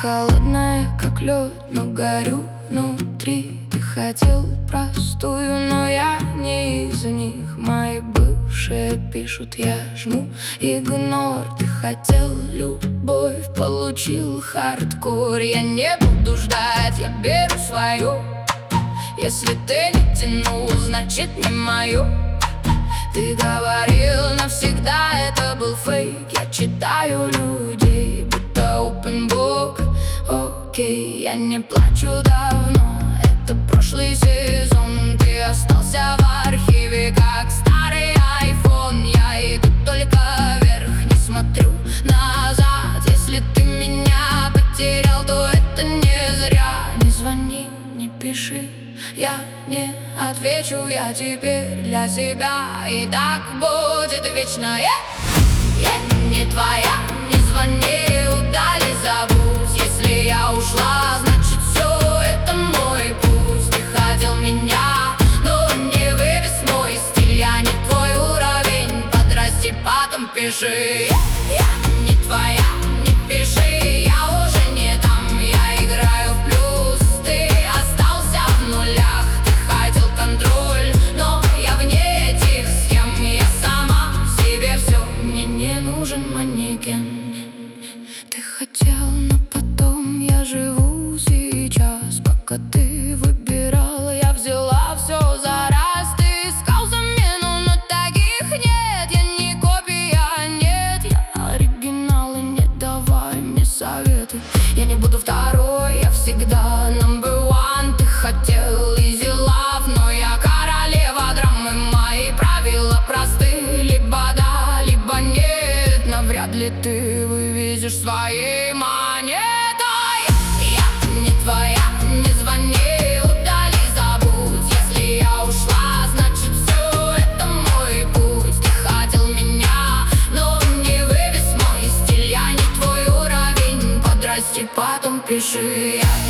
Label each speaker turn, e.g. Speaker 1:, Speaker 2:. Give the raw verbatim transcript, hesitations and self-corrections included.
Speaker 1: холодная, как лед, но горю внутри. Ты хотел простую, но я не из них. Мои бывшие пишут, я жму игнор. Ты хотел любовь, получил хардкор. Я не буду ждать, я беру свою. Если ты не тянул, значит не мою. Ты говорил навсегда, это был фейк. Я читаю людей, будто open book. Окей, я не плачу давно, это прошлый сезон. Ты остался в архиве, как старый айфон. Я иду только вверх, не смотрю назад. Если ты меня потерял, то это не зря. Не звони, не пиши, я не отвечу. Я теперь для себя, и так будет вечно. Я, я не твоя, не звони, удали, забудь. Если я ушла, значит все, это мой путь. Ты хотел меня, но не вывез мой стиль. Я не твой уровень, подрасти, потом пиши. Я, я не твоя, не пиши, я уже не там. Я играю в плюс, ты остался в нулях. Ты хотел контроль, но я вне этих схем. Я сама себе все, мне не нужен манекен. Ты хотел, но потом я живу сейчас. Пока ты выбирал, я взяла все за раз. Ты искал замену, но таких нет. Я не копия, нет, я оригинал. И не давай мне советы, я не буду второй, я всегда number one. Ты хотел easy love, но я королева драмы. Мои правила просты, либо да, либо нет. Навряд ли ты вывезешь своей монетой. Я не твоя, не звони, удали, забудь. Если я ушла, значит все, это мой путь. Ты хотел меня, но не вывез мой стиль. Я не твой уровень, подрасти, потом пиши.